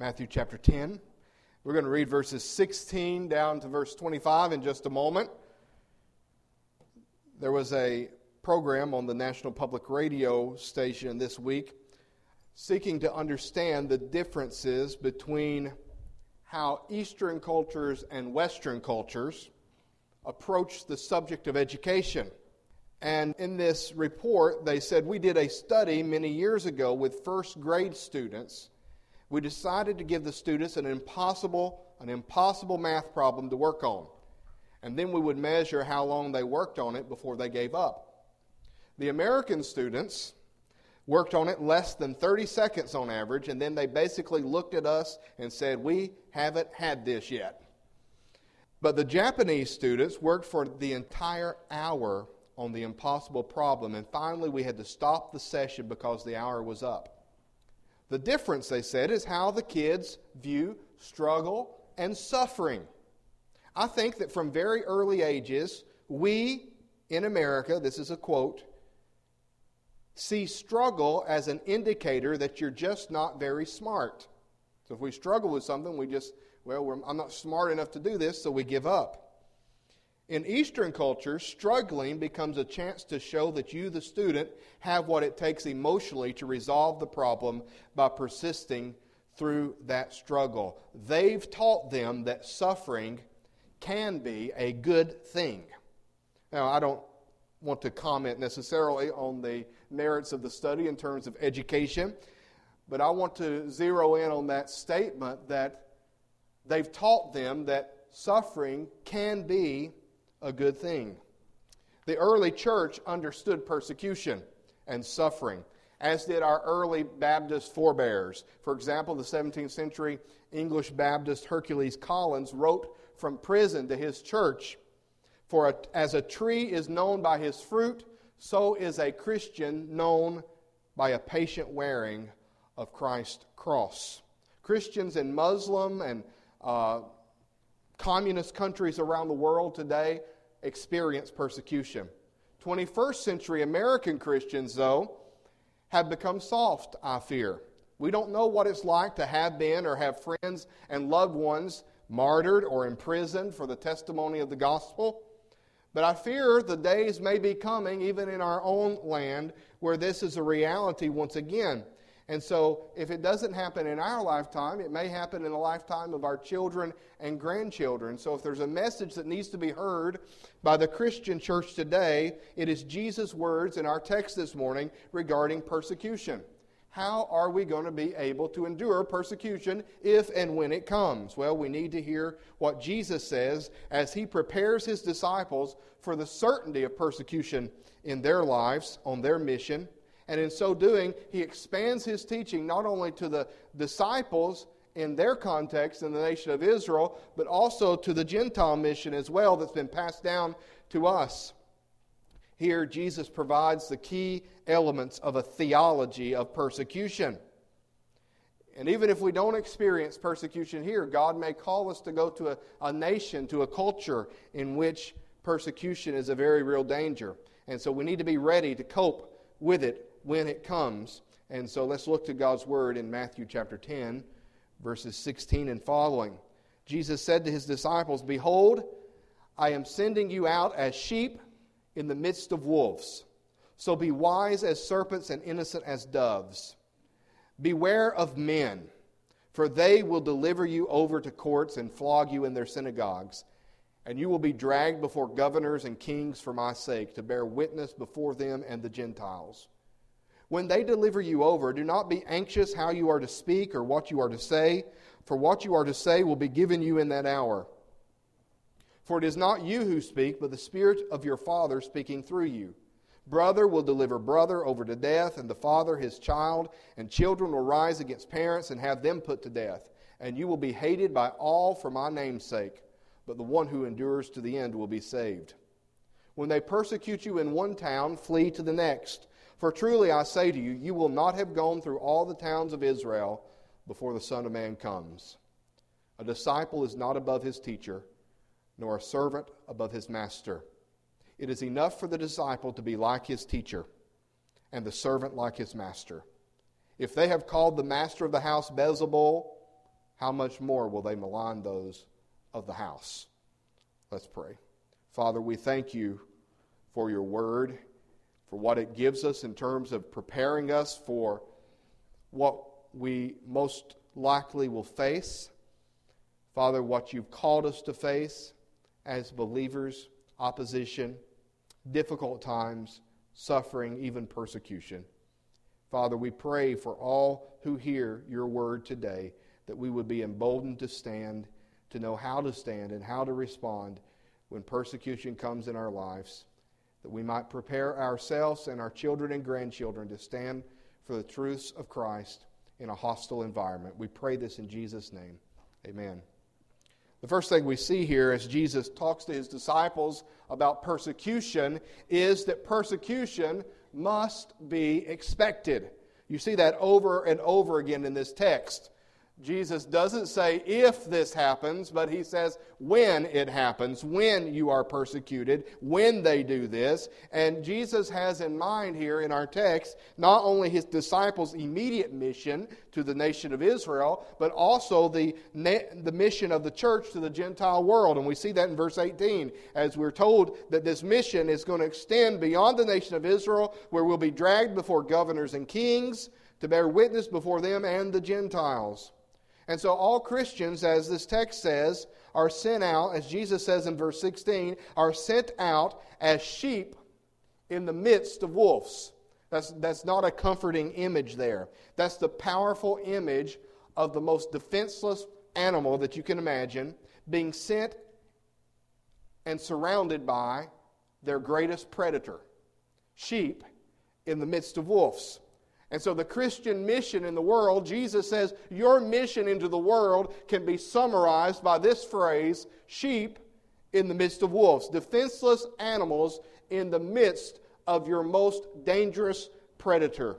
Matthew chapter 10. We're going to read verses 16 down to verse 25 in just a moment. There was a program on the National Public Radio station this week seeking to understand the differences between how Eastern cultures and Western cultures approach the subject of education. And in this report, they said, we did a study many years ago with first grade students. We decided to give the students an impossible math problem to work on. And then we would measure how long they worked on it before they gave up. The American students worked on it less than 30 seconds on average, and then they basically looked at us and said, we haven't had this yet. But the Japanese students worked for the entire hour on the impossible problem, and finally we had to stop the session because the hour was up. The difference, they said, is how the kids view struggle and suffering. I think that from very early ages, we in America, this is a quote, see struggle as an indicator that you're just not very smart. So if we struggle with something, I'm not smart enough to do this, so we give up. In Eastern cultures, struggling becomes a chance to show that you, the student, have what it takes emotionally to resolve the problem by persisting through that struggle. They've taught them that suffering can be a good thing. Now, I don't want to comment necessarily on the merits of the study in terms of education, but I want to zero in on that statement that they've taught them that suffering can be a good thing. The early church understood persecution and suffering, as did our early Baptist forebears. For example, the 17th century English Baptist Hercules Collins wrote from prison to his church, as a tree is known by his fruit, so is a Christian known by a patient wearing of Christ's cross. Christians in Muslim and communist countries around the world today experience persecution. 21st century American Christians, though, have become soft, I fear. We don't know what it's like to have been or have friends and loved ones martyred or imprisoned for the testimony of the gospel. But I fear the days may be coming, even in our own land, where this is a reality once again. And so, if it doesn't happen in our lifetime, it may happen in the lifetime of our children and grandchildren. So if there's a message that needs to be heard by the Christian church today, it is Jesus' words in our text this morning regarding persecution. How are we going to be able to endure persecution if and when it comes? Well, we need to hear what Jesus says as He prepares His disciples for the certainty of persecution in their lives, on their mission. And in so doing, He expands His teaching not only to the disciples in their context in the nation of Israel, but also to the Gentile mission as well that's been passed down to us. Here, Jesus provides the key elements of a theology of persecution. And even if we don't experience persecution here, God may call us to go to a nation, to a culture in which persecution is a very real danger. And so we need to be ready to cope with it when it comes. And so let's look to God's Word in Matthew chapter 10, verses 16 and following. Jesus said to His disciples, "Behold, I am sending you out as sheep in the midst of wolves. So be wise as serpents and innocent as doves. Beware of men, for they will deliver you over to courts and flog you in their synagogues. And you will be dragged before governors and kings for my sake, to bear witness before them and the Gentiles. When they deliver you over, do not be anxious how you are to speak or what you are to say, for what you are to say will be given you in that hour. For it is not you who speak, but the Spirit of your Father speaking through you. Brother will deliver brother over to death, and the father his child, and children will rise against parents and have them put to death. And you will be hated by all for my name's sake, but the one who endures to the end will be saved. When they persecute you in one town, flee to the next. For truly I say to you, you will not have gone through all the towns of Israel before the Son of Man comes. A disciple is not above his teacher, nor a servant above his master. It is enough for the disciple to be like his teacher, and the servant like his master. If they have called the master of the house Beelzebul, how much more will they malign those of the house? Let's pray. Father, we thank you for your word, for what it gives us in terms of preparing us for what we most likely will face. Father, what you've called us to face as believers, opposition, difficult times, suffering, even persecution. Father, we pray for all who hear your word today that we would be emboldened to stand, to know how to stand and how to respond when persecution comes in our lives, that we might prepare ourselves and our children and grandchildren to stand for the truths of Christ in a hostile environment. We pray this in Jesus' name. Amen. The first thing we see here as Jesus talks to his disciples about persecution is that persecution must be expected. You see that over and over again in this text. Jesus doesn't say if this happens, but he says when it happens, when you are persecuted, when they do this. And Jesus has in mind here in our text not only his disciples' immediate mission to the nation of Israel, but also the mission of the church to the Gentile world. And we see that in verse 18, as we're told that this mission is going to extend beyond the nation of Israel, where we'll be dragged before governors and kings to bear witness before them and the Gentiles. And so all Christians, as this text says, are sent out, as Jesus says in verse 16, are sent out as sheep in the midst of wolves. That's not a comforting image there. That's the powerful image of the most defenseless animal that you can imagine being sent and surrounded by their greatest predator, sheep in the midst of wolves. And so the Christian mission in the world, Jesus says, your mission into the world can be summarized by this phrase, sheep in the midst of wolves. Defenseless animals in the midst of your most dangerous predator.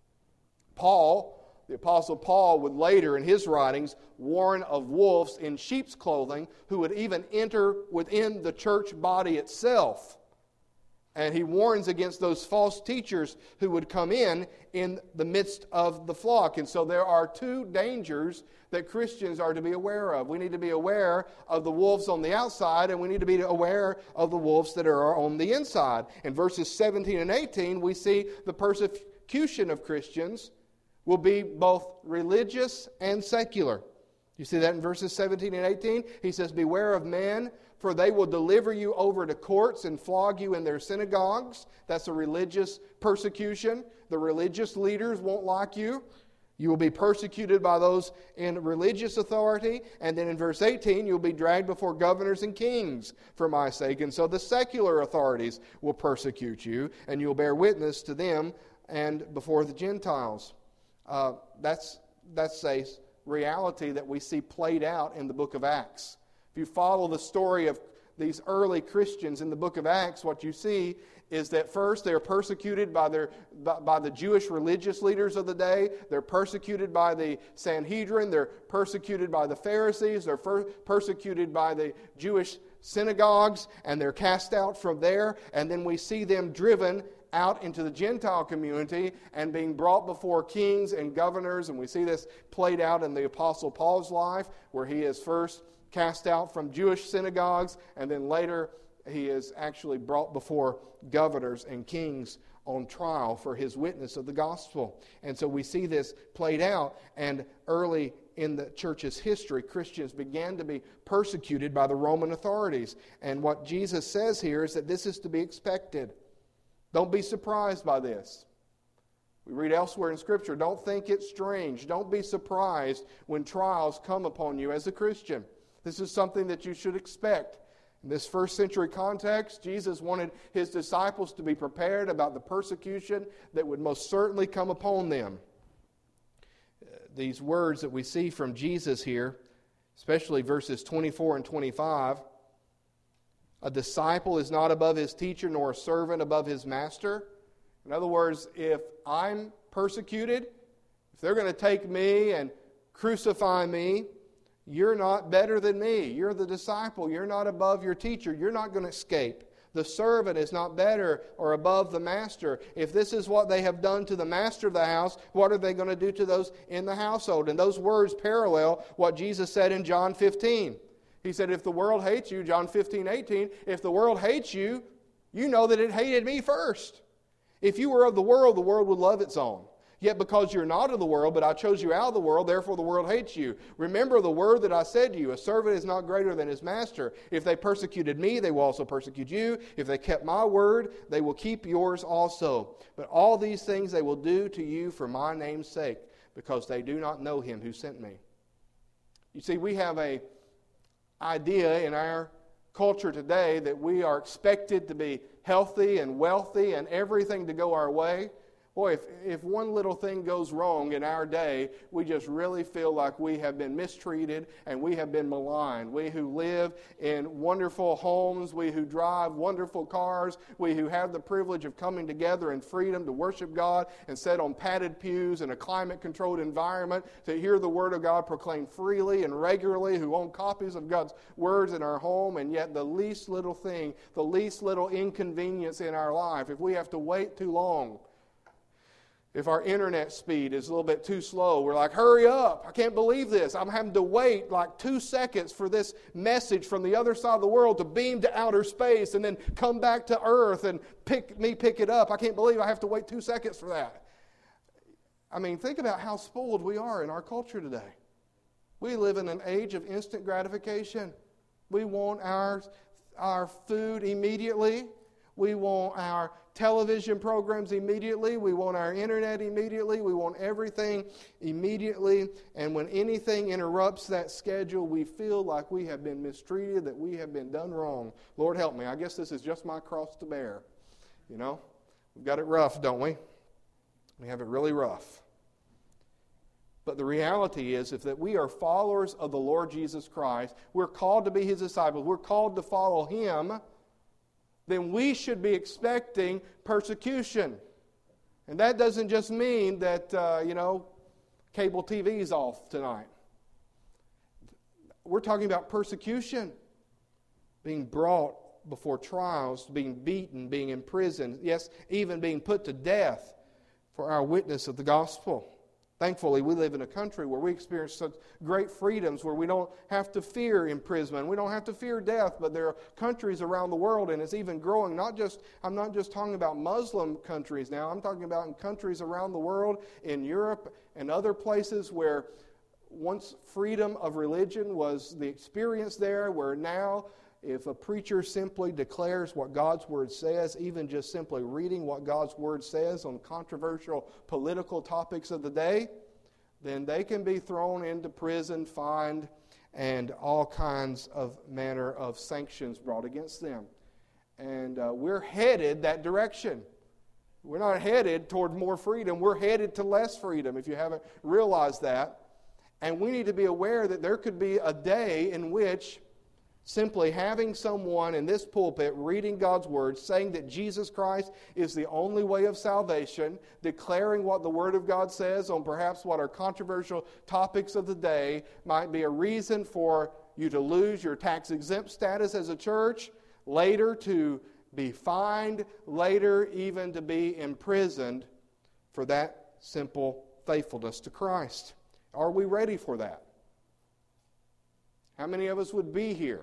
Paul, the Apostle Paul, would later in his writings warn of wolves in sheep's clothing who would even enter within the church body itself. And he warns against those false teachers who would come in the midst of the flock. And so there are two dangers that Christians are to be aware of. We need to be aware of the wolves on the outside, and we need to be aware of the wolves that are on the inside. In verses 17 and 18, we see the persecution of Christians will be both religious and secular. You see that in verses 17 and 18? He says, beware of men, for they will deliver you over to courts and flog you in their synagogues. That's a religious persecution. The religious leaders won't like you. You will be persecuted by those in religious authority. And then in verse 18, you'll be dragged before governors and kings for my sake. And so the secular authorities will persecute you, and you'll bear witness to them and before the Gentiles. That's a reality that we see played out in the book of Acts. If you follow the story of these early Christians in the book of Acts, what you see is that first they're persecuted by the Jewish religious leaders of the day. They're persecuted by the Sanhedrin. They're persecuted by the Pharisees. They're persecuted by the Jewish synagogues, and they're cast out from there. And then we see them driven out into the Gentile community and being brought before kings and governors. And we see this played out in the Apostle Paul's life, where he is first cast out from Jewish synagogues, and then later he is actually brought before governors and kings on trial for his witness of the gospel. And so we see this played out, and early in the church's history, Christians began to be persecuted by the Roman authorities. And what Jesus says here is that this is to be expected. Don't be surprised by this. We read elsewhere in Scripture, don't think it's strange. Don't be surprised when trials come upon you as a Christian. This is something that you should expect. In this first century context, Jesus wanted his disciples to be prepared about the persecution that would most certainly come upon them. These words that we see from Jesus here, especially verses 24 and 25, a disciple is not above his teacher, nor a servant above his master. In other words, if I'm persecuted, if they're going to take me and crucify me, you're not better than me. You're the disciple. You're not above your teacher. You're not going to escape the The servant is not better or above the master. If this is what they have done to the master of the house, what are they going to do to those in the household? And those words parallel what Jesus said in John 15. He said, if the world hates you, John 15:18, if the world hates you, you know that it hated me first. If you were of the world would love its own. Yet because you're not of the world, but I chose you out of the world, therefore the world hates you. Remember the word that I said to you, a servant is not greater than his master. If they persecuted me, they will also persecute you. If they kept my word, they will keep yours also. But all these things they will do to you for my name's sake, because they do not know him who sent me. You see, we have an idea in our culture today that we are expected to be healthy and wealthy and everything to go our way. Boy, if one little thing goes wrong in our day, we just really feel like we have been mistreated and we have been maligned. We who live in wonderful homes, we who drive wonderful cars, we who have the privilege of coming together in freedom to worship God and sit on padded pews in a climate-controlled environment to hear the Word of God proclaimed freely and regularly, who own copies of God's words in our home, and yet the least little thing, the least little inconvenience in our life, if we have to wait too long, if our internet speed is a little bit too slow, we're like, hurry up, I can't believe this. I'm having to wait like 2 seconds for this message from the other side of the world to beam to outer space and then come back to earth and pick it up. I can't believe I have to wait 2 seconds for that. I mean, think about how spoiled we are in our culture today. We live in an age of instant gratification. We want our food immediately. We want our television programs immediately. We want our internet immediately. We want everything immediately. And when anything interrupts that schedule, we feel like we have been mistreated, that we have been done wrong. Lord help me. I guess this is just my cross to bear. You know, we've got it rough, don't we? We have it really rough. But the reality is that we are followers of the Lord Jesus Christ. We're called to be His disciples. We're called to follow Him. Then we should be expecting persecution. And that doesn't just mean that, cable TV is off tonight. We're talking about persecution. Being brought before trials, being beaten, being imprisoned, yes, even being put to death for our witness of the gospel. Thankfully, we live in a country where we experience such great freedoms, where we don't have to fear imprisonment, we don't have to fear death, but there are countries around the world, and it's even growing. I'm not just talking about Muslim countries now, I'm talking about in countries around the world, in Europe and other places where once freedom of religion was the experience there, where now if a preacher simply declares what God's Word says, even just simply reading what God's Word says on controversial political topics of the day, then they can be thrown into prison, fined, and all kinds of manner of sanctions brought against them. And we're headed that direction. We're not headed toward more freedom. We're headed to less freedom, if you haven't realized that. And we need to be aware that there could be a day in which simply having someone in this pulpit reading God's Word, saying that Jesus Christ is the only way of salvation, declaring what the Word of God says on perhaps what are controversial topics of the day, might be a reason for you to lose your tax-exempt status as a church, later to be fined, later even to be imprisoned for that simple faithfulness to Christ. Are we ready for that? How many of us would be here,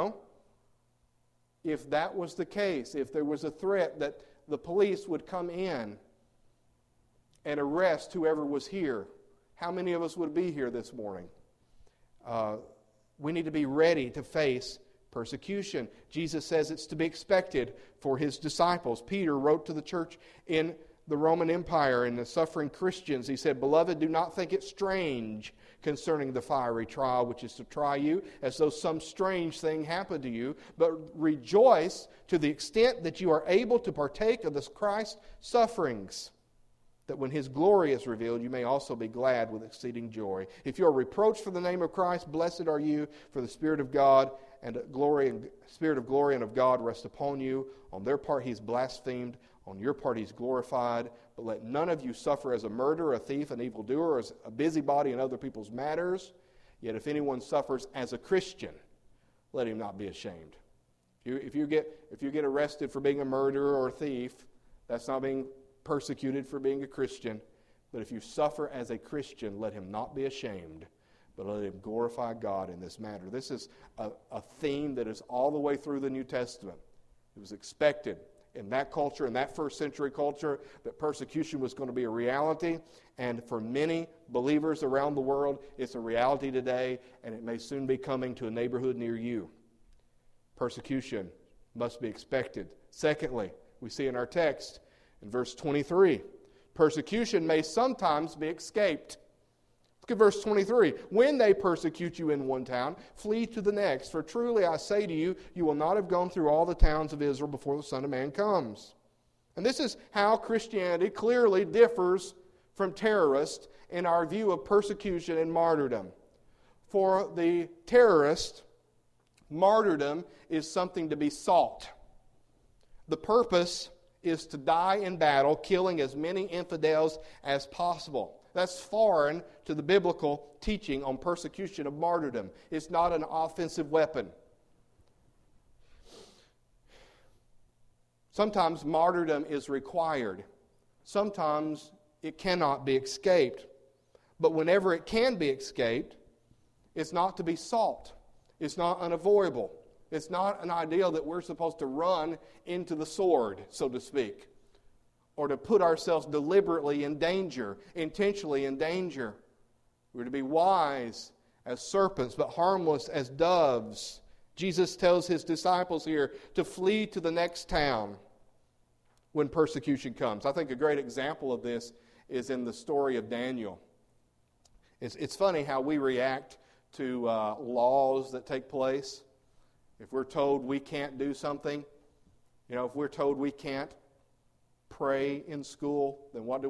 if that was the case, if there was a threat that the police would come in and arrest whoever was here? How many of us would be here this morning? We need to be ready to face persecution. Jesus says it's to be expected for His disciples. Peter wrote to the church in the Roman Empire and the suffering Christians. He said, "Beloved, do not think it strange concerning the fiery trial which is to try you, as though some strange thing happened to you, but rejoice to the extent that you are able to partake of this Christ's sufferings, that when His glory is revealed, you may also be glad with exceeding joy. If you are reproached for the name of Christ, blessed are you, for the Spirit of God and Spirit of glory and of God rest upon you. On their part He's blasphemed, on your part He's glorified. But let none of you suffer as a murderer, a thief, an evildoer, as a busybody in other people's matters. Yet if anyone suffers as a Christian, let him not be ashamed, If you get arrested for being a murderer or a thief, that's not being persecuted for being a Christian. But if you suffer as a Christian, let him not be ashamed, but let him glorify God in this matter. This is a theme that is all the way through the New Testament. It was expected in that culture, in that first century culture, that persecution was going to be a reality. And for many believers around the world, it's a reality today, and it may soon be coming to a neighborhood near you. Persecution must be expected. Secondly, we see in our text in verse 23, persecution may sometimes be escaped. Look at verse 23. When they persecute you in one town, flee to the next. For truly I say to you, you will not have gone through all the towns of Israel before the Son of Man comes. And this is how Christianity clearly differs from terrorists in our view of persecution and martyrdom. For the terrorist, martyrdom is something to be sought. The purpose is to die in battle, killing as many infidels as possible. That's foreign to the biblical teaching on persecution of martyrdom. It's not an offensive weapon. Sometimes martyrdom is required. Sometimes it cannot be escaped. But whenever it can be escaped, it's not to be sought. It's not unavoidable. It's not an ideal that we're supposed to run into the sword, so to speak, or to put ourselves deliberately in danger, intentionally in danger. We're to be wise as serpents, but harmless as doves. Jesus tells his disciples here to flee to the next town when persecution comes. I think a great example of this is in the story of Daniel. It's funny how we react to laws that take place. If we're told we can't do something, if we're told we can't pray in school, then what do?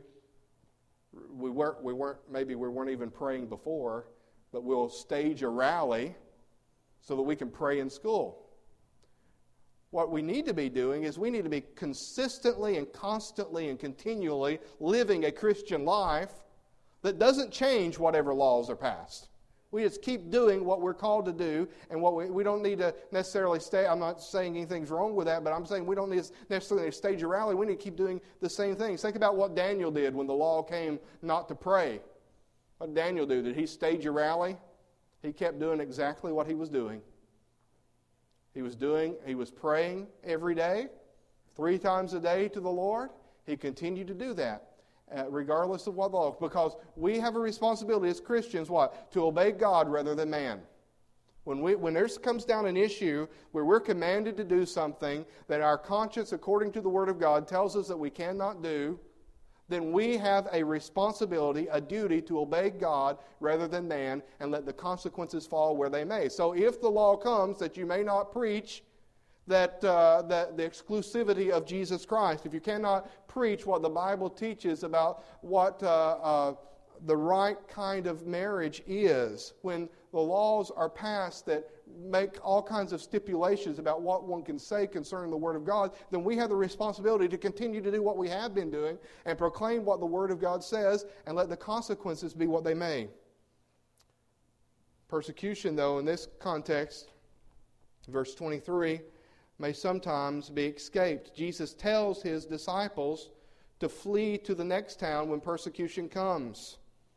We weren't even praying before, but we'll stage a rally so that we can pray in school. What we need to be doing is we need to be consistently and constantly and continually living a Christian life that doesn't change whatever laws are passed. We just keep doing what we're called to do, and what we don't need to necessarily stay. I'm not saying anything's wrong with that, but I'm saying we don't need to necessarily stage a rally. We need to keep doing the same things. Think about what Daniel did when the law came not to pray. What did Daniel do? Did he stage a rally? He kept doing exactly what he was doing. He was praying every day, 3 times a day to the Lord. He continued to do that. Regardless of what the law, because we have a responsibility as Christians, what? To obey God rather than man. When there comes down an issue where we're commanded to do something that our conscience, according to the Word of God, tells us that we cannot do, then we have a responsibility, a duty to obey God rather than man and let the consequences fall where they may. So if the law comes that you may not preach that the exclusivity of Jesus Christ, if you cannot preach what the Bible teaches about what the right kind of marriage is, when the laws are passed that make all kinds of stipulations about what one can say concerning the Word of God, then we have the responsibility to continue to do what we have been doing and proclaim what the Word of God says and let the consequences be what they may. Persecution, though, in this context, verse 23, may sometimes be escaped. Jesus tells his disciples to flee to the next town when persecution comes.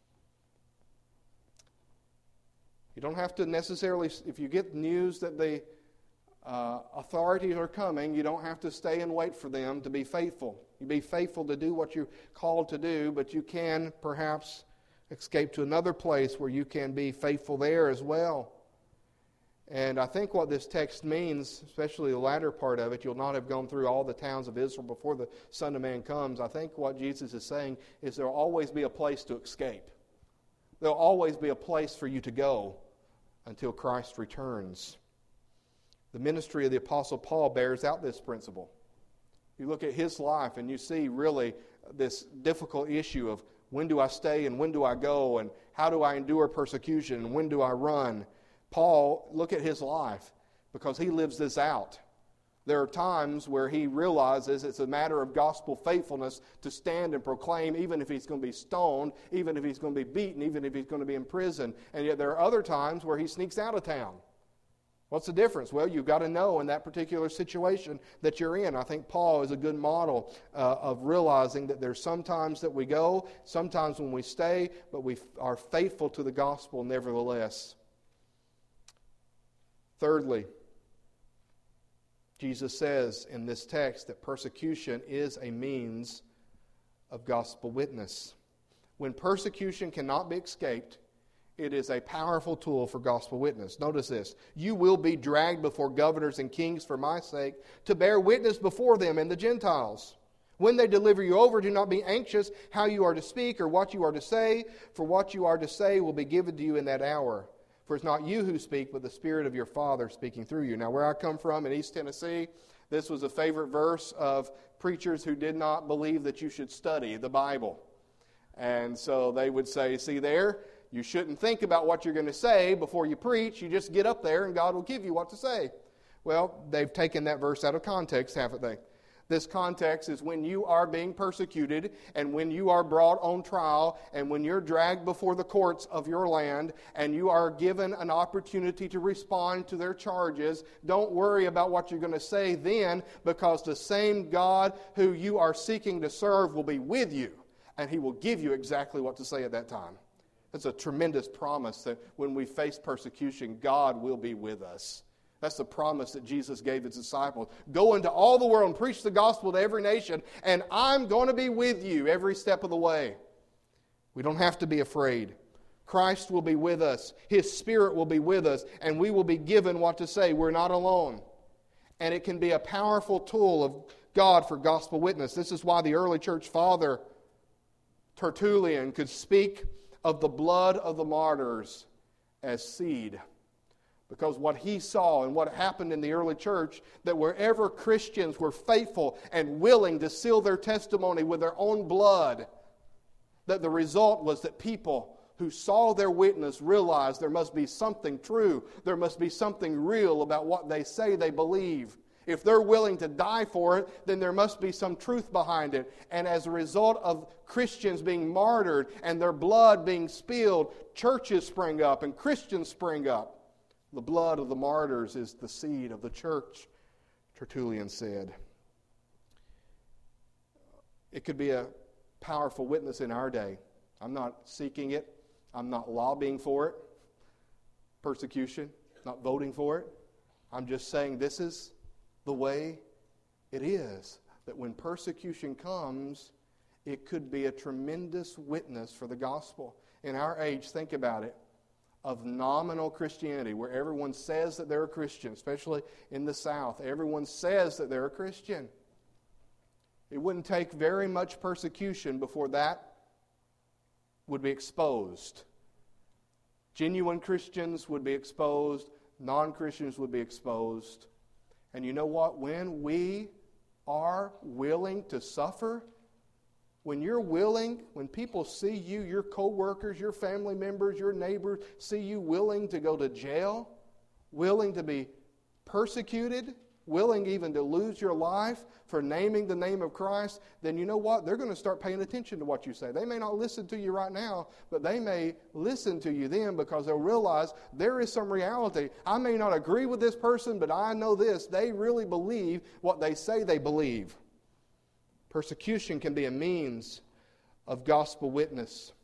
You don't have to necessarily, if you get news that the authorities are coming, you don't have to stay and wait for them to be faithful. You be faithful to do what you're called to do, but you can perhaps escape to another place where you can be faithful there as well. And I think what this text means, especially the latter part of it, you'll not have gone through all the towns of Israel before the Son of Man comes. I think what Jesus is saying is there will always be a place to escape. There will always be a place for you to go until Christ returns. The ministry of the Apostle Paul bears out this principle. You look at his life and you see really this difficult issue of when do I stay and when do I go and how do I endure persecution and when do I run. Paul, look at his life because he lives this out. There are times where he realizes it's a matter of gospel faithfulness to stand and proclaim even if he's going to be stoned, even if he's going to be beaten, even if he's going to be in prison. And yet there are other times where he sneaks out of town. What's the difference? Well, you've got to know in that particular situation that you're in. I think Paul is a good model of realizing that there's sometimes that we go, sometimes when we stay, but we are faithful to the gospel nevertheless. Thirdly, Jesus says in this text that persecution is a means of gospel witness. When persecution cannot be escaped, it is a powerful tool for gospel witness. Notice this. You will be dragged before governors and kings for my sake, to bear witness before them and the Gentiles. When they deliver you over, do not be anxious how you are to speak or what you are to say, for what you are to say will be given to you in that hour. For it's not you who speak, but the Spirit of your Father speaking through you. Now, where I come from in East Tennessee, this was a favorite verse of preachers who did not believe that you should study the Bible. And so they would say, see there, you shouldn't think about what you're going to say before you preach. You just get up there and God will give you what to say. Well, they've taken that verse out of context, haven't they? This context is when you are being persecuted and when you are brought on trial and when you're dragged before the courts of your land and you are given an opportunity to respond to their charges. Don't worry about what you're going to say then, because the same God who you are seeking to serve will be with you and He will give you exactly what to say at that time. It's a tremendous promise that when we face persecution, God will be with us. That's the promise that Jesus gave His disciples. Go into all the world and preach the gospel to every nation, and I'm going to be with you every step of the way. We don't have to be afraid. Christ will be with us. His Spirit will be with us, and we will be given what to say. We're not alone. And it can be a powerful tool of God for gospel witness. This is why the early church father, Tertullian, could speak of the blood of the martyrs as seed. Because what he saw and what happened in the early church, that wherever Christians were faithful and willing to seal their testimony with their own blood, that the result was that people who saw their witness realized there must be something true, there must be something real about what they say they believe. If they're willing to die for it, then there must be some truth behind it. And as a result of Christians being martyred and their blood being spilled, churches spring up and Christians spring up. The blood of the martyrs is the seed of the church, Tertullian said. It could be a powerful witness in our day. I'm not seeking it. I'm not lobbying for it. Persecution, not voting for it. I'm just saying this is the way it is. That when persecution comes, it could be a tremendous witness for the gospel. In our age, think about it, of nominal Christianity, where everyone says that they're a Christian, especially in the South. Everyone says that they're a Christian. It wouldn't take very much persecution before that would be exposed. Genuine Christians would be exposed. Non-Christians would be exposed. And you know what? When we are willing to suffer, when you're willing, when people see you, your co-workers, your family members, your neighbors, see you willing to go to jail, willing to be persecuted, willing even to lose your life for naming the name of Christ, then you know what? They're going to start paying attention to what you say. They may not listen to you right now, but they may listen to you then, because they'll realize there is some reality. I may not agree with this person, but I know this. They really believe what they say they believe. Persecution can be a means of gospel witness.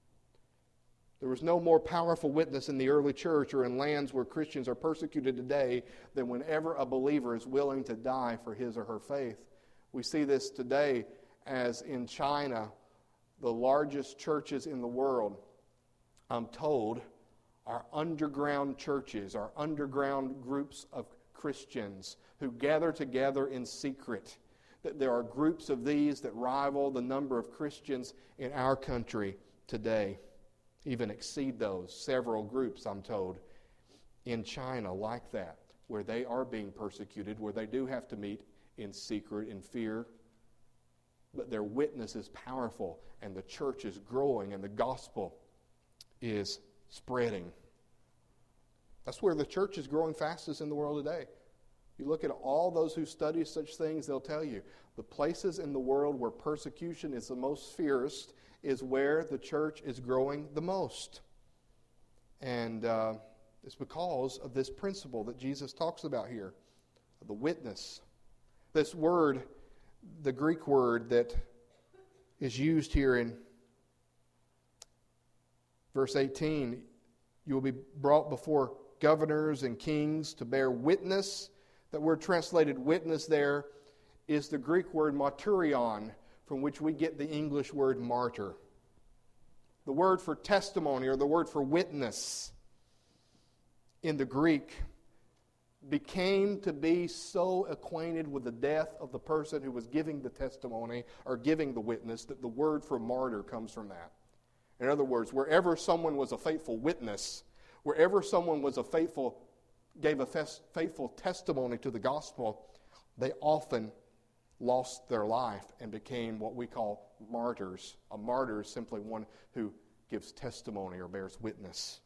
There was no more powerful witness in the early church or in lands where Christians are persecuted today than whenever a believer is willing to die for his or her faith. We see this today as in China, the largest churches in the world, I'm told, are underground churches, are underground groups of Christians who gather together in secret. That there are groups of these that rival the number of Christians in our country today. Even exceed those. Several groups, I'm told, in China like that, where they are being persecuted, where they do have to meet in secret, in fear. But their witness is powerful, and the church is growing, and the gospel is spreading. That's where the church is growing fastest in the world today. You look at all those who study such things, they'll tell you the places in the world where persecution is the most fierce is where the church is growing the most. And It's because of this principle that Jesus talks about here, the witness. This word, the Greek word that is used here in verse 18, you will be brought before governors and kings to bear witness. That word translated witness there is the Greek word martyrion, from which we get the English word martyr. The word for testimony, or the word for witness in the Greek, became to be so acquainted with the death of the person who was giving the testimony or giving the witness that the word for martyr comes from that. In other words, wherever someone was a faithful witness, wherever someone was gave a faithful testimony to the gospel, they often lost their life and became what we call martyrs. A martyr is simply one who gives testimony or bears witness.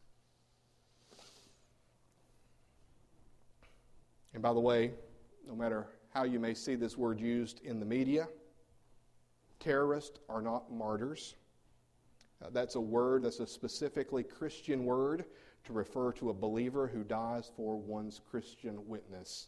And by the way, no matter how you may see this word used in the media, terrorists are not martyrs. That's a specifically Christian word to refer to a believer who dies for one's Christian witness.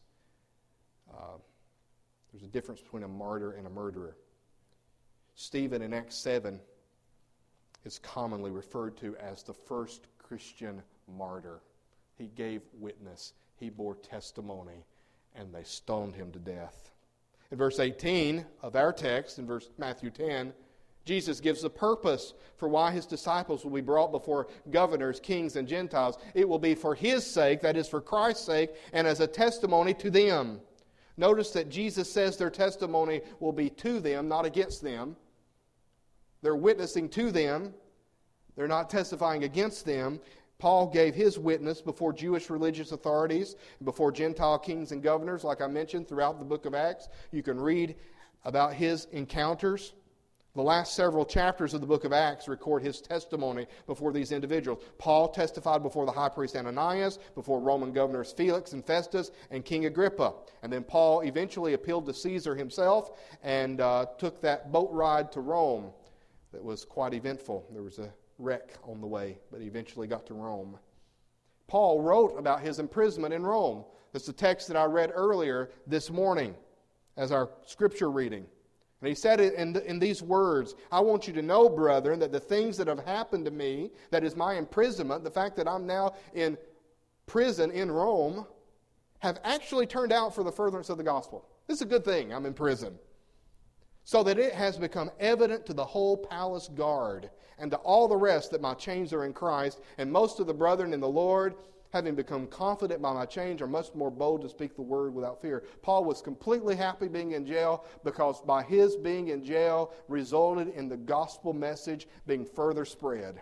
There's a difference between a martyr and a murderer. Stephen in Acts 7 is commonly referred to as the first Christian martyr. He gave witness. He bore testimony, and they stoned him to death. In verse 18 of our text, in Matthew 10, Jesus gives the purpose for why his disciples will be brought before governors, kings, and Gentiles. It will be for his sake, that is for Christ's sake, and as a testimony to them. Notice that Jesus says their testimony will be to them, not against them. They're witnessing to them. They're not testifying against them. Paul gave his witness before Jewish religious authorities, before Gentile kings and governors, like I mentioned throughout the book of Acts. You can read about his encounters. The last several chapters of the book of Acts record his testimony before these individuals. Paul testified before the high priest Ananias, before Roman governors Felix and Festus, and King Agrippa. And then Paul eventually appealed to Caesar himself and took that boat ride to Rome that was quite eventful. There was a wreck on the way, but he eventually got to Rome. Paul wrote about his imprisonment in Rome. That's the text that I read earlier this morning as our scripture reading. And he said it in these words, I want you to know, brethren, that the things that have happened to me, that is my imprisonment, the fact that I'm now in prison in Rome, have actually turned out for the furtherance of the gospel. This is a good thing, I'm in prison. So that it has become evident to the whole palace guard and to all the rest that my chains are in Christ, and most of the brethren in the Lord, having become confident by my change, are much more bold to speak the word without fear. Paul was completely happy being in jail because by his being in jail resulted in the gospel message being further spread.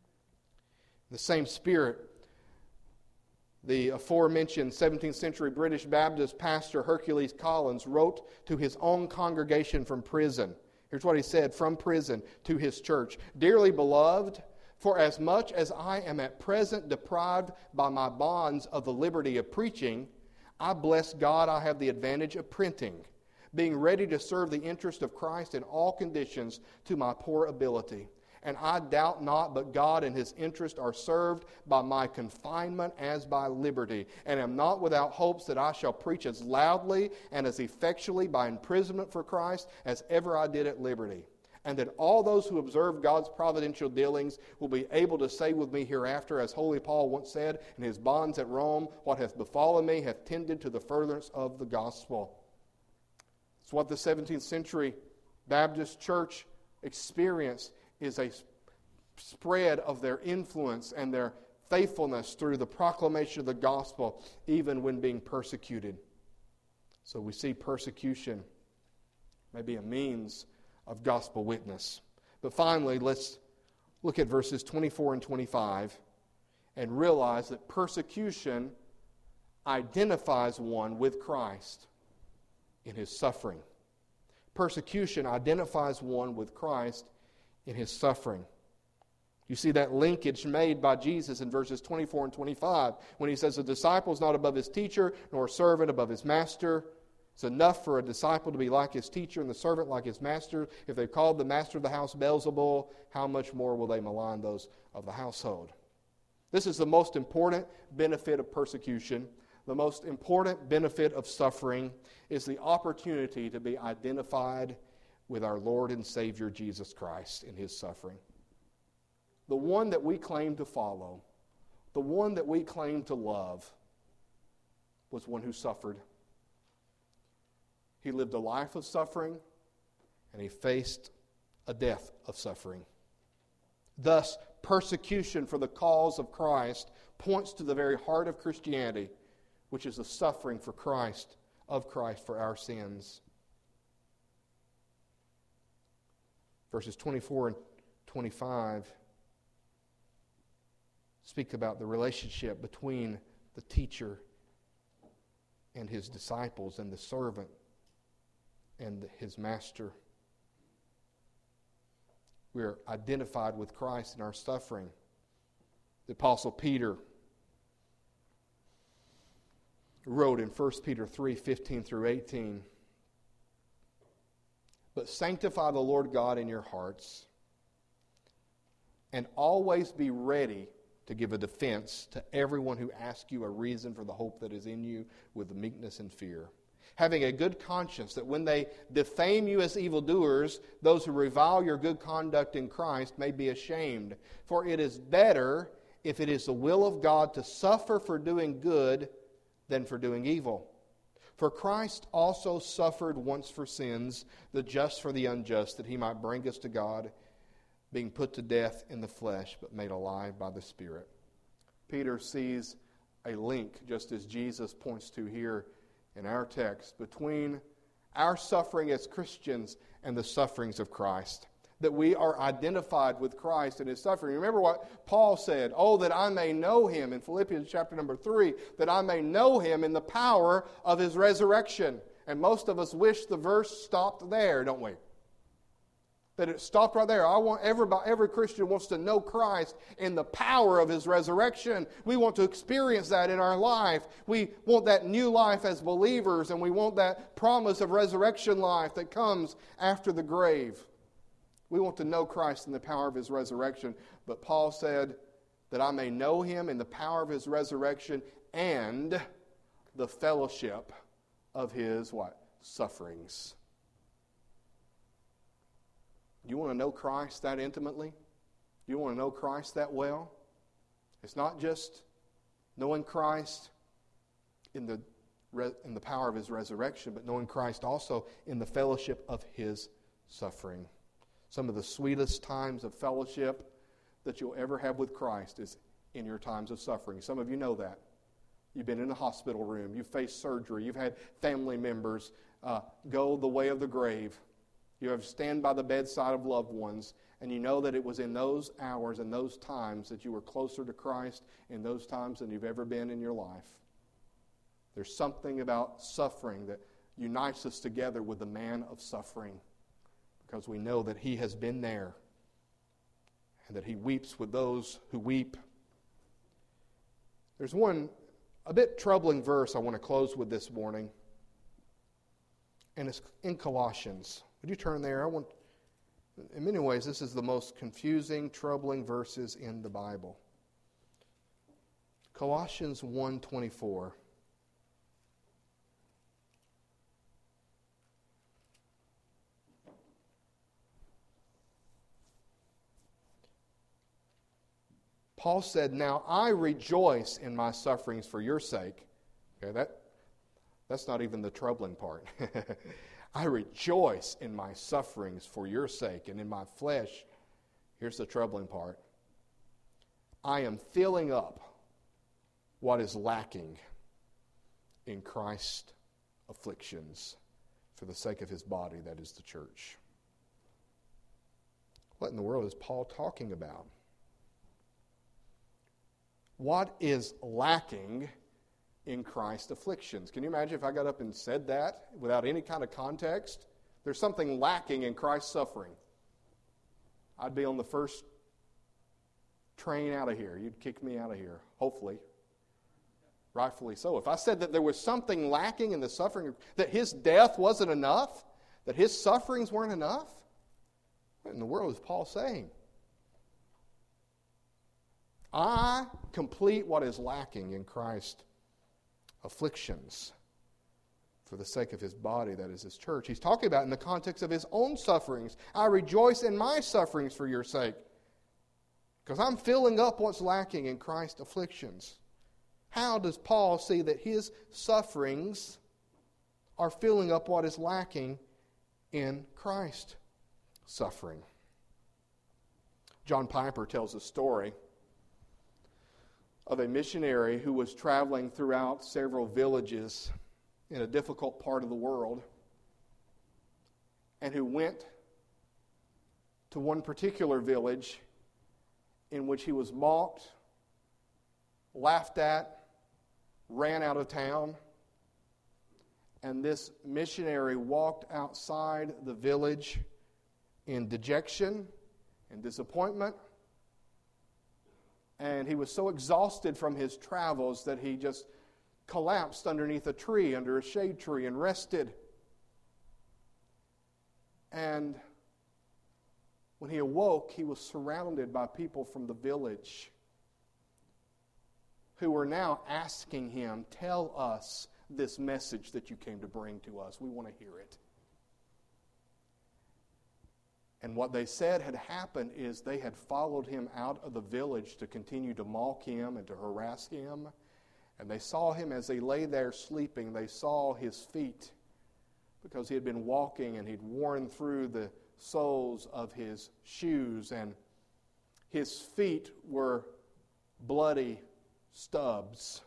The same spirit, the aforementioned 17th century British Baptist pastor Hercules Collins wrote to his own congregation from prison. Here's what he said from prison to his church. Dearly beloved, for as much as I am at present deprived by my bonds of the liberty of preaching, I bless God I have the advantage of printing, being ready to serve the interest of Christ in all conditions to my poor ability. And I doubt not but God and his interest are served by my confinement as by liberty, and am not without hopes that I shall preach as loudly and as effectually by imprisonment for Christ as ever I did at liberty. And that all those who observe God's providential dealings will be able to say with me hereafter, as holy Paul once said in his bonds at Rome, what hath befallen me hath tended to the furtherance of the gospel. It's what the 17th century Baptist church experienced, is a spread of their influence and their faithfulness through the proclamation of the gospel, even when being persecuted. So we see persecution may be a means of gospel witness. But finally, let's look at verses 24 and 25 and realize that persecution identifies one with Christ in his suffering. Persecution identifies one with Christ in his suffering. You see that linkage made by Jesus in verses 24 and 25 when he says, the disciple is not above his teacher, nor a servant above his master. It's enough for a disciple to be like his teacher and the servant like his master. If they called the master of the house Beelzebul, how much more will they malign those of the household? This is the most important benefit of persecution. The most important benefit of suffering is the opportunity to be identified with our Lord and Savior Jesus Christ in His suffering. The one that we claim to follow, the one that we claim to love, was one who suffered. He lived a life of suffering, and He faced a death of suffering. Thus, persecution for the cause of Christ points to the very heart of Christianity, which is the suffering for Christ, of Christ for our sins. Verses 24 and 25 speak about the relationship between the teacher and his disciples, and the servant and his master. We are identified with Christ in our suffering. The Apostle Peter wrote in 1 Peter 3:15 through 18, "But sanctify the Lord God in your hearts, and always be ready to give a defense to everyone who asks you a reason for the hope that is in you with meekness and fear, having a good conscience, that when they defame you as evildoers, those who revile your good conduct in Christ may be ashamed. For it is better, if it is the will of God, to suffer for doing good than for doing evil. For Christ also suffered once for sins, the just for the unjust, that He might bring us to God, being put to death in the flesh, but made alive by the Spirit." Peter sees a link, just as Jesus points to here in our text, between our suffering as Christians and the sufferings of Christ. That we are identified with Christ and His suffering. Remember what Paul said, "Oh, that I may know Him," in Philippians chapter number 3, that I may know Him in the power of His resurrection. And most of us wish the verse stopped there, don't we? That it stopped right there. Every Christian wants to know Christ in the power of His resurrection. We want to experience that in our life. We want that new life as believers, and we want that promise of resurrection life that comes after the grave. We want to know Christ in the power of His resurrection. But Paul said that I may know Him in the power of His resurrection and the fellowship of His what? Sufferings. You want to know Christ that intimately? You want to know Christ that well? It's not just knowing Christ in the power of His resurrection, but knowing Christ also in the fellowship of His suffering. Some of the sweetest times of fellowship that you'll ever have with Christ is in your times of suffering. Some of you know that. You've been in a hospital room. You've faced surgery. You've had family members go the way of the grave. You have stand by the bedside of loved ones, and you know that it was in those hours and those times that you were closer to Christ in those times than you've ever been in your life. There's something about suffering that unites us together with the man of suffering, because we know that He has been there and that He weeps with those who weep. There's one a bit troubling verse I want to close with this morning, and it's in Colossians. Would you turn there? In many ways, this is the most confusing, troubling verses in the Bible. Colossians 1:24. Paul said, "Now I rejoice in my sufferings for your sake." Okay, that's not even the troubling part. I rejoice in my sufferings for your sake, and in my flesh, here's the troubling part, I am filling up what is lacking in Christ's afflictions for the sake of His body, that is the church. What in the world is Paul talking about? What is lacking in Christ's afflictions? Can you imagine if I got up and said that without any kind of context? There's something lacking in Christ's suffering. I'd be on the first train out of here. You'd kick me out of here, hopefully. Rightfully so. If I said that there was something lacking in the suffering, that His death wasn't enough, that His sufferings weren't enough, what in the world is Paul saying? I complete what is lacking in Christ's afflictions for the sake of his body, that is his church. He's talking about in the context of his own sufferings. I rejoice in my sufferings for your sake, because I'm filling up what's lacking in Christ's afflictions. How does Paul see that his sufferings are filling up what is lacking in Christ's suffering? John Piper tells a story of a missionary who was traveling throughout several villages in a difficult part of the world, and who went to one particular village in which he was mocked, laughed at, ran out of town. And this missionary walked outside the village in dejection and disappointment. And he was so exhausted from his travels that he just collapsed underneath a tree, under a shade tree, and rested. And when he awoke, he was surrounded by people from the village who were now asking him, "Tell us this message that you came to bring to us. We want to hear it." And what they said had happened is they had followed him out of the village to continue to mock him and to harass him. And they saw him as he lay there sleeping. They saw his feet, because he had been walking and he'd worn through the soles of his shoes, and his feet were bloody stubs.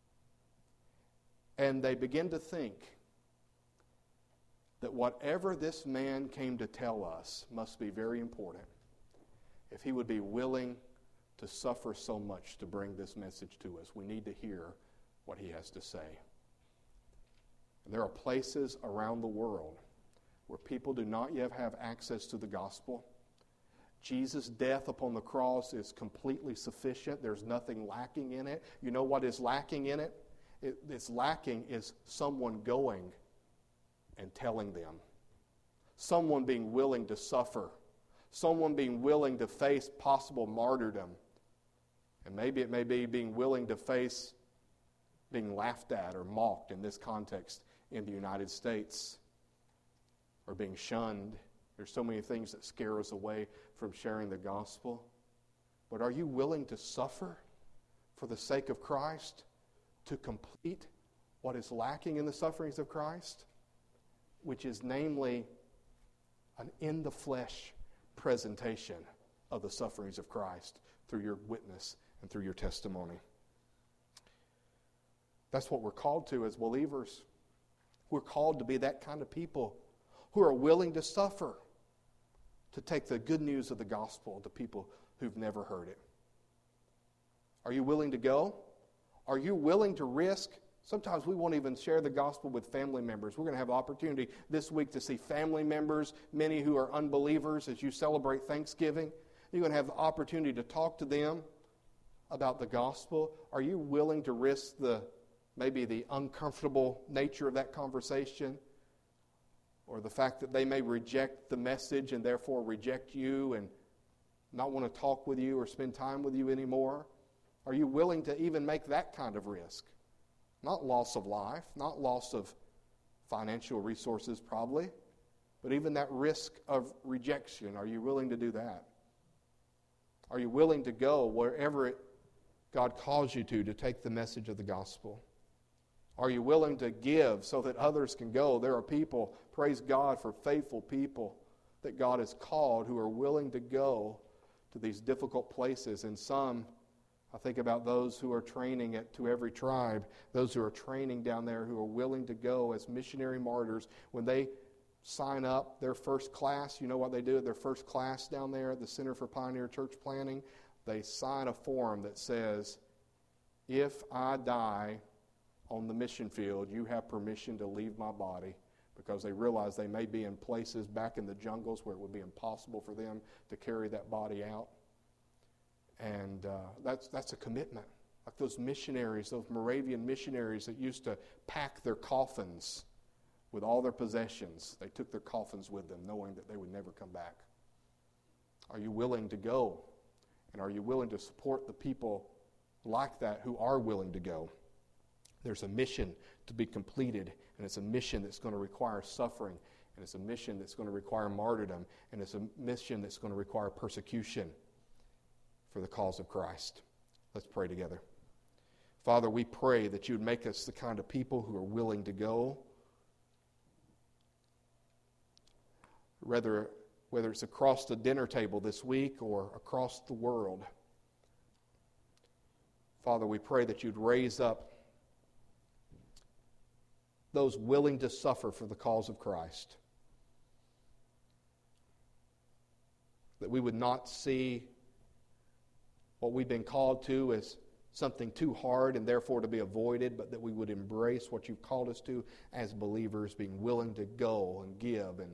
And they begin to think that whatever this man came to tell us must be very important, if he would be willing to suffer so much to bring this message to us. We need to hear what he has to say. And there are places around the world where people do not yet have access to the gospel. Jesus' death upon the cross is completely sufficient. There's nothing lacking in it. You know what is lacking in it? It's lacking is someone going and telling them. Someone being willing to suffer. Someone being willing to face possible martyrdom. And maybe it may be being willing to face being laughed at or mocked in this context in the United States, or being shunned. There's so many things that scare us away from sharing the gospel. But are you willing to suffer for the sake of Christ, to complete what is lacking in the sufferings of Christ, which is namely an in-the-flesh presentation of the sufferings of Christ through your witness and through your testimony? That's what we're called to as believers. We're called to be that kind of people who are willing to suffer to take the good news of the gospel to people who've never heard it. Are you willing to go? Are you willing to risk? Sometimes we won't even share the gospel with family members. We're going to have the opportunity this week to see family members, many who are unbelievers, as you celebrate Thanksgiving. You're going to have the opportunity to talk to them about the gospel. Are you willing to risk maybe the uncomfortable nature of that conversation, or the fact that they may reject the message and therefore reject you and not want to talk with you or spend time with you anymore? Are you willing to even make that kind of risk? Not loss of life, not loss of financial resources probably, but even that risk of rejection. Are you willing to do that? Are you willing to go wherever God calls you to take the message of the gospel? Are you willing to give so that others can go? There are people, praise God for faithful people that God has called, who are willing to go to these difficult places. And some, I think about those who are training at To Every Tribe, those who are training down there who are willing to go as missionary martyrs. When they sign up their first class, you know what they do at their first class down there at the Center for Pioneer Church Planting? They sign a form that says, "If I die on the mission field, you have permission to leave my body," because they realize they may be in places back in the jungles where it would be impossible for them to carry that body out. And that's a commitment. Like those missionaries, those Moravian missionaries that used to pack their coffins with all their possessions. They took their coffins with them knowing that they would never come back. Are you willing to go And are you willing to support the people like that who are willing to go? There's a mission to be completed, and it's a mission that's going to require suffering, and it's a mission that's going to require martyrdom, and it's a mission that's going to require persecution for the cause of Christ. Let's pray together. Father, we pray that you would make us the kind of people who are willing to go, whether it's across the dinner table this week or across the world. Father, we pray that you'd raise up those willing to suffer for the cause of Christ. That we would not see what we've been called to as something too hard and therefore to be avoided, but that we would embrace what you've called us to as believers, being willing to go and give and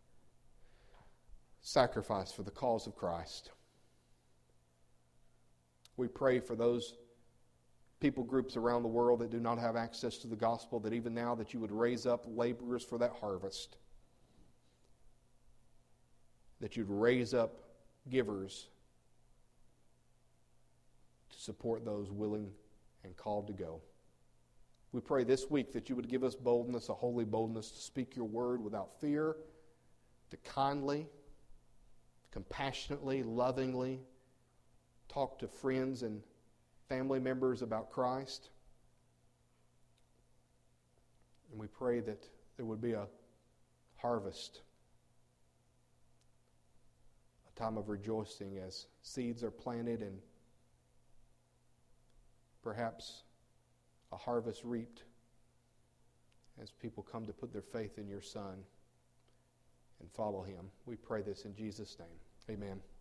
sacrifice for the cause of Christ. We pray for those people groups around the world that do not have access to the gospel, that even now that you would raise up laborers for that harvest, that you'd raise up givers to support those willing and called to go. We pray this week that you would give us boldness, a holy boldness, to speak your word without fear, to kindly, compassionately, lovingly talk to friends and family members about Christ. And we pray that there would be a harvest, a time of rejoicing as seeds are planted and perhaps a harvest reaped as people come to put their faith in your Son and follow him. We pray this in Jesus' name. Amen.